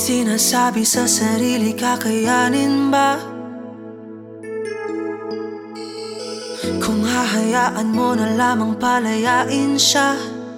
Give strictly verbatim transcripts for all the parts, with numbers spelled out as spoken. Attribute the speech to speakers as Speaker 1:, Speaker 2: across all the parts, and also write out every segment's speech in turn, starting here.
Speaker 1: Sinasabi sa sarili, kakayanin ba? Kung hahayaan mo na lamang palayain siya.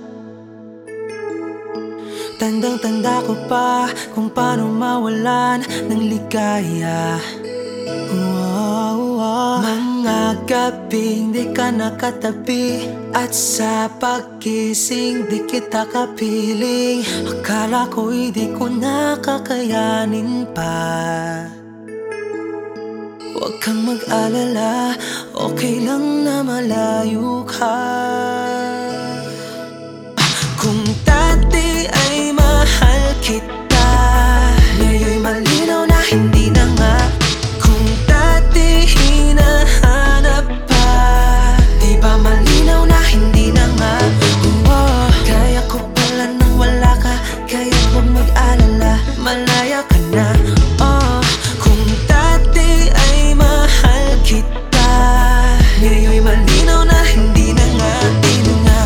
Speaker 1: Tandang-tanda ko pa kung paano mawalan ng ligaya. Wow, wow. Mga gabing di ka nakatabi, at sa pagkising di kita kapiling. Akala ko'y di ko nakakayanin pa. Huwag kang mag-alala, okay lang na malayo ka. Kung dati ay mahal kita, ngayon'y malinaw na hindi na nga. Kung dati hinahanap pa, di ba malinaw na hindi na nga. Oh, kaya ko pala nang wala ka, kaya huwag mag-alala, malaya ka na. Oh, kung dati ay mahal kita, ngayon'y malinaw na hindi na nga, hindi na nga.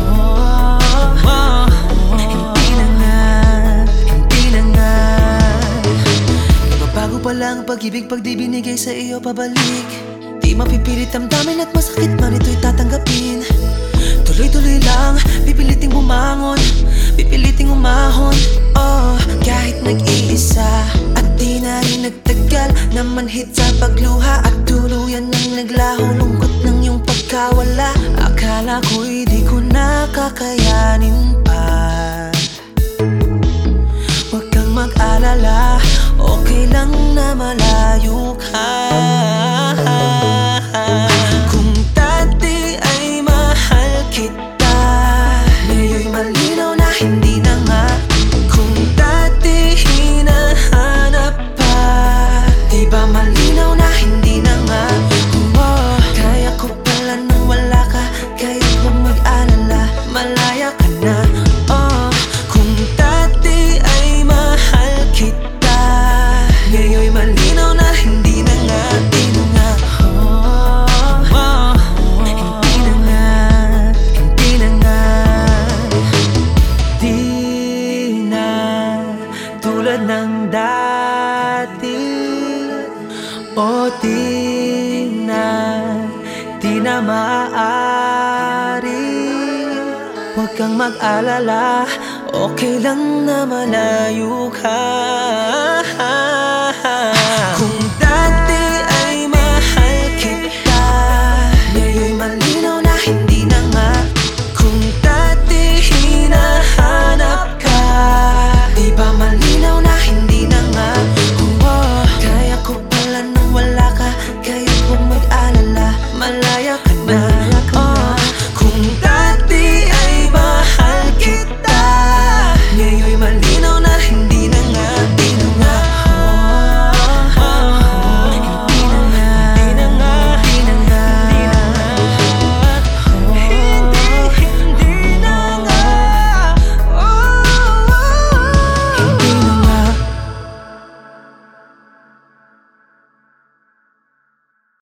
Speaker 1: Walang pag-ibig pag di binigay sa iyo pabalik. Di mapipilit damdamin at masakit man ito'y tatanggapin. Tuloy-tuloy lang, pipiliting bumangon, pipiliting umahon. Oh, kahit nag-iisa at di na rin nagtagal na manhid sa pagluha at tuluyan nang naglaho. Lungkot ng iyong pagkawala, akala ko'y di ko nakakayanin pa. Huwag kang mag-alala, okay lang na malayo ka. Kung dati ay mahal kita, ngayon'y malinaw na hindi na nga. Kung dati hinahanap pa, di ba malinaw na hindi na nga. Oh, kaya ko pala nang wala ka, kaya huwag mag-alala, malaya ka na. Oh, kung dati ay mahal kita, ngayon'y malinaw na hindi na nga, hindi na nga. Oh, oh, hindi na nga, hindi na nga. Di na tulad ng dati. O di na, di na maaari. Huwag kang mag-alala, okay lang na malayo ka.